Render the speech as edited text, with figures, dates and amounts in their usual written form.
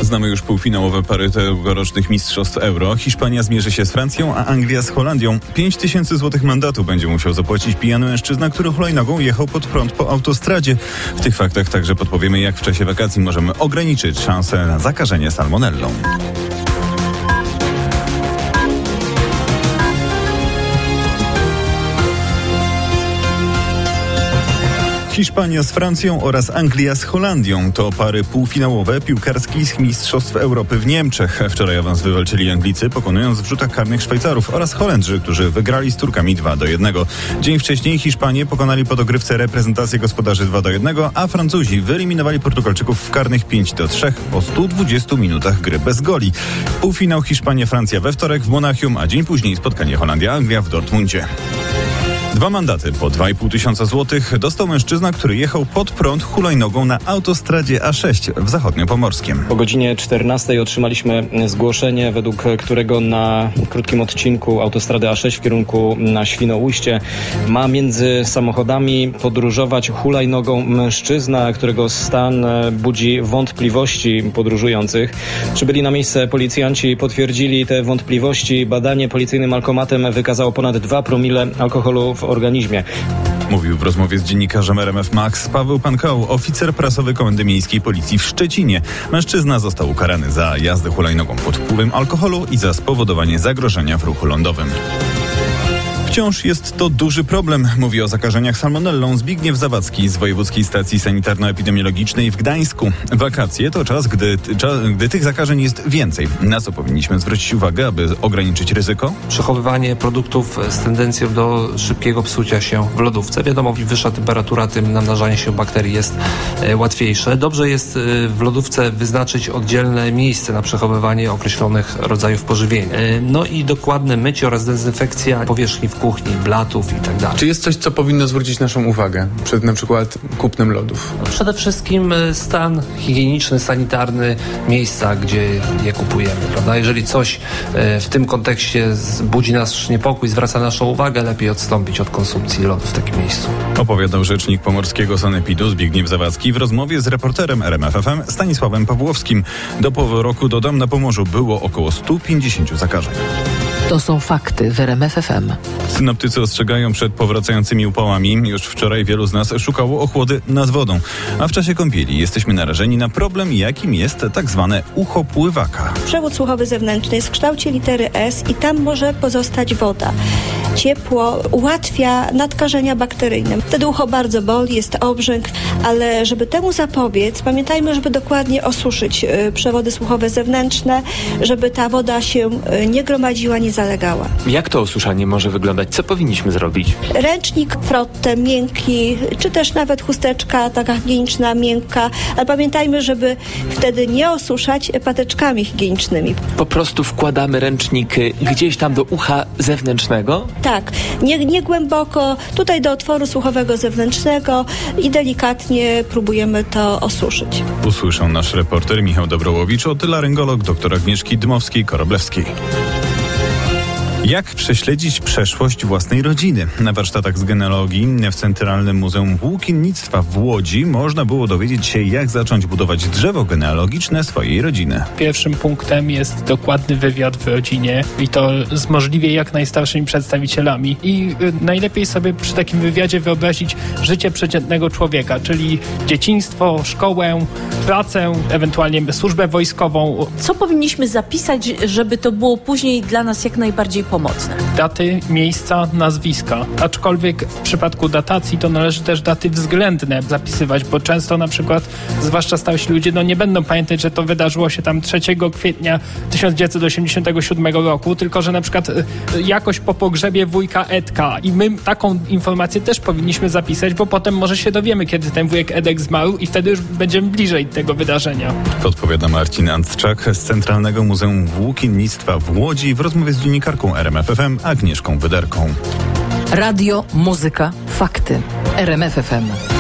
Znamy już półfinałowe pary tegorocznych Mistrzostw Euro. Hiszpania zmierzy się z Francją, a Anglia z Holandią. 5000 złotych mandatu będzie musiał zapłacić pijany mężczyzna, który hulajnogą jechał pod prąd po autostradzie. W tych faktach także podpowiemy, jak w czasie wakacji możemy ograniczyć szansę na zakażenie salmonellą. Hiszpania z Francją oraz Anglia z Holandią to pary półfinałowe piłkarskich Mistrzostw Europy w Niemczech. Wczoraj awans wywalczyli Anglicy, pokonując w rzutach karnych Szwajcarów oraz Holendrzy, którzy wygrali z Turkami 2-1. Dzień wcześniej Hiszpanie pokonali po dogrywce reprezentację gospodarzy 2-1, a Francuzi wyeliminowali Portugalczyków w karnych 5-3 po 120 minutach gry bez goli. Półfinał Hiszpania-Francja we wtorek w Monachium, a dzień później spotkanie Holandia-Anglia w Dortmundzie. 2 mandaty po 2500 złotych dostał mężczyzna, który jechał pod prąd hulajnogą na autostradzie A6 w Zachodniopomorskiem. Po godzinie 14 otrzymaliśmy zgłoszenie, według którego na krótkim odcinku autostrady A6 w kierunku na Świnoujście ma między samochodami podróżować hulajnogą mężczyzna, którego stan budzi wątpliwości podróżujących. Przybyli na miejsce policjanci, potwierdzili te wątpliwości. Badanie policyjnym alkomatem wykazało ponad 2 promile alkoholu w organizmie. Mówił w rozmowie z dziennikarzem RMF Max Paweł Pankał, oficer prasowy Komendy Miejskiej Policji w Szczecinie. Mężczyzna został ukarany za jazdę hulajnogą pod wpływem alkoholu i za spowodowanie zagrożenia w ruchu lądowym. Wciąż jest to duży problem, mówi o zakażeniach salmonellą Zbigniew Zawadzki z Wojewódzkiej Stacji Sanitarno-Epidemiologicznej w Gdańsku. Wakacje to czas, gdy tych zakażeń jest więcej. Na co powinniśmy zwrócić uwagę, aby ograniczyć ryzyko? Przechowywanie produktów z tendencją do szybkiego psucia się w lodówce. Wiadomo, im wyższa temperatura, tym namnażanie się bakterii jest łatwiejsze. Dobrze jest w lodówce wyznaczyć oddzielne miejsce na przechowywanie określonych rodzajów pożywienia. No i dokładne mycie oraz dezynfekcja powierzchni w kuchni, blatów i tak dalej. Czy jest coś, co powinno zwrócić naszą uwagę przed na przykład kupnem lodów? Przede wszystkim stan higieniczny, sanitarny miejsca, gdzie je kupujemy, prawda? Jeżeli coś w tym kontekście budzi nasz niepokój, zwraca naszą uwagę, lepiej odstąpić od konsumpcji lodów w takim miejscu. Opowiadał rzecznik pomorskiego sanepidu Zbigniew Zawadzki w rozmowie z reporterem RMF FM Stanisławem Pawłowskim. Do połowy roku, dodam, na Pomorzu było około 150 zakażeń. To są fakty w RMF FM. Synoptycy ostrzegają przed powracającymi upałami. Już wczoraj wielu z nas szukało ochłody nad wodą. A w czasie kąpieli jesteśmy narażeni na problem, jakim jest tak zwane ucho pływaka. Przewód słuchowy zewnętrzny jest w kształcie litery S i tam może pozostać woda. Ciepło ułatwia nadkażenia bakteryjne. Wtedy ucho bardzo boli, jest obrzęk, ale żeby temu zapobiec, pamiętajmy, żeby dokładnie osuszyć przewody słuchowe zewnętrzne, żeby ta woda się nie gromadziła, nie zalegała. Jak to osuszanie może wyglądać? Co powinniśmy zrobić? Ręcznik, frotte, miękki, czy też nawet chusteczka taka higieniczna, miękka, ale pamiętajmy, żeby wtedy nie osuszać pateczkami higienicznymi. Po prostu wkładamy ręcznik gdzieś tam do ucha zewnętrznego? Tak, nie głęboko, tutaj do otworu słuchowego zewnętrznego i delikatnie próbujemy to osuszyć. Usłyszał nasz reporter Michał Dobrołowicz, otylaryngolog dr Agnieszki Dmowskiej-Koroblewskiej. Jak prześledzić przeszłość własnej rodziny? Na warsztatach z genealogii w Centralnym Muzeum Włókiennictwa w Łodzi można było dowiedzieć się, jak zacząć budować drzewo genealogiczne swojej rodziny. Pierwszym punktem jest dokładny wywiad w rodzinie i to z możliwie jak najstarszymi przedstawicielami. I najlepiej sobie przy takim wywiadzie wyobrazić życie przeciętnego człowieka, czyli dzieciństwo, szkołę, pracę, ewentualnie służbę wojskową. Co powinniśmy zapisać, żeby to było później dla nas jak najbardziej pomocne? Daty, miejsca, nazwiska. Aczkolwiek w przypadku datacji to należy też daty względne zapisywać, bo często na przykład, zwłaszcza starsi ludzie, nie będą pamiętać, że to wydarzyło się tam 3 kwietnia 1987 roku, tylko że na przykład jakoś po pogrzebie wujka Edka. I my taką informację też powinniśmy zapisać, bo potem może się dowiemy, kiedy ten wujek Edek zmarł i wtedy już będziemy bliżej tego wydarzenia. Podpowiada Marcin Antczak z Centralnego Muzeum Włókiennictwa w Łodzi w rozmowie z dziennikarką RMF FM Agnieszką Wyderką. Radio, muzyka, fakty. RMF FM.